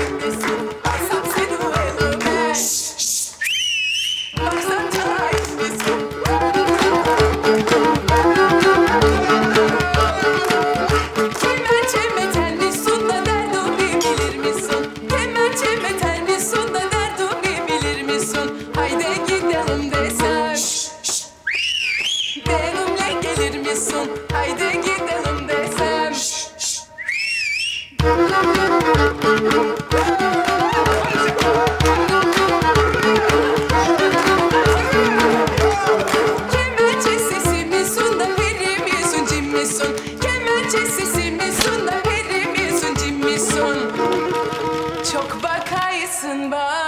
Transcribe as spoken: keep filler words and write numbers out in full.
neredesin? Alsam seni elime. Baksan çayın misin? Kemençeme tellisun da derdumi bilir misin? Kemençeme tellisun da derdumi bilir misin? Haydi gidelim desem. Benimle gelir misin? Haydi gidelim desem. Kemençe sesimi sun da verir misin cim misin? Kemençe sesimi sun da verir misin cim misin? Çok bakaysın bana.